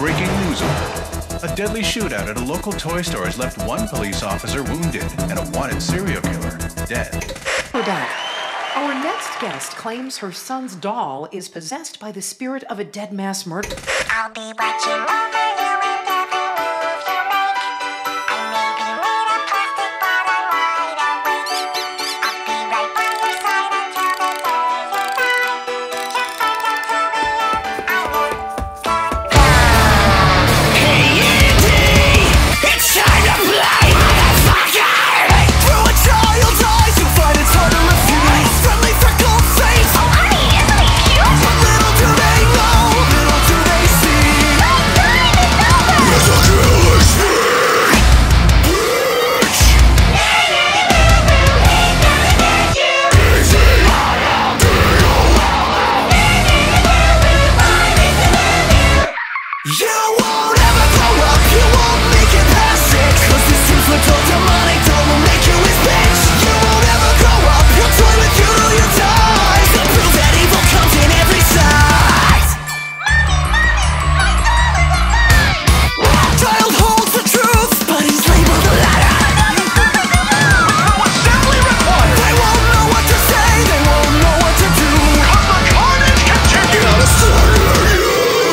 Breaking news alert. A deadly shootout at a local toy store has left one police officer wounded and a wanted serial killer dead. Our next guest claims her son's doll is possessed by the spirit of a dead mass murderer. I'll be watching over you and every move you make. I may be made of plastic, but I'm wide awake. I'll be right by your side until the day you die. Can't find out till the end, I won't go. Hey, Andy! It's time to play, motherfucker! Through a child's eyes, you find it's hard to refuse. Friendly freckled face. Oh, honey, isn't he cute? But little do they know, little do they see. Oh, time is over! It's a killer's speech! You won't ever grow up, you won't make it past 6. 'Cause this infidel demonic doll will make you his bitch. You won't ever grow up, he'll toy with you till you die. To prove that evil comes in every size. Child holds the truth, but he's labeled a liar. No assembly required. They won't know what to say, they won't know what to do. 'Cause the carnage continues. Gotta slaughter you.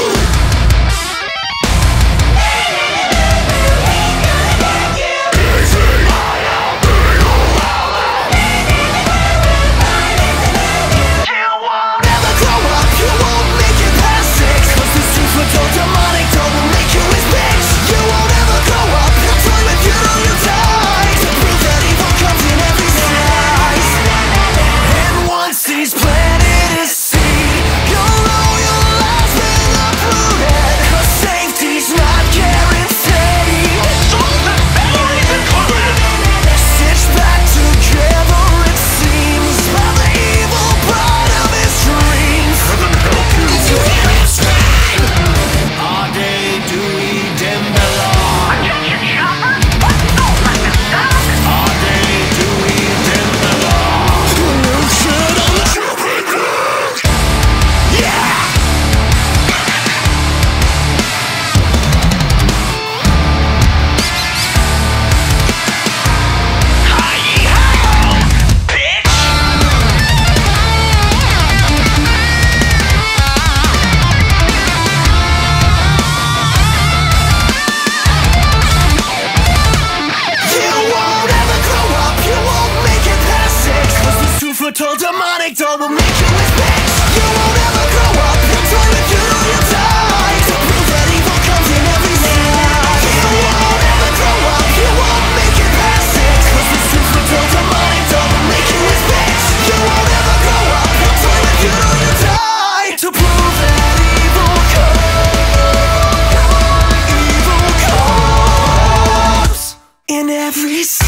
Never grow up, you won't make it past 6. 'Cause this infidel demonic doll will make you his bitch. You won't ever grow up, he'll toy with you till you die. To prove that evil comes in every size. And once he's planted his seed, you'll know your life's been uprooted. 'Cause safety's not guaranteed. Songs and memories included. Stitched back together, it seems, by the evil bride of his dreams. Heaven help you. As you hear him scream. Ade Dewey Dembella. Attention, shoppers! Don't let this stop! Ade Dewey Dembella. New shit on the shopping cart. Yeah! Hi-yi-ho, bitch! You won't ever grow up, you won't make it past 6. 'Cause the super-tall demonic doll will make you his bitch. You won't ever grow up, he'll toy with you till you die. To prove that evil comes in every size. You won't ever grow up, you won't make it past 6. 'Cause the super-tall demonic doll will make you his bitch. You won't ever grow up, he'll toy with you till you die. To prove that evil comes in every size.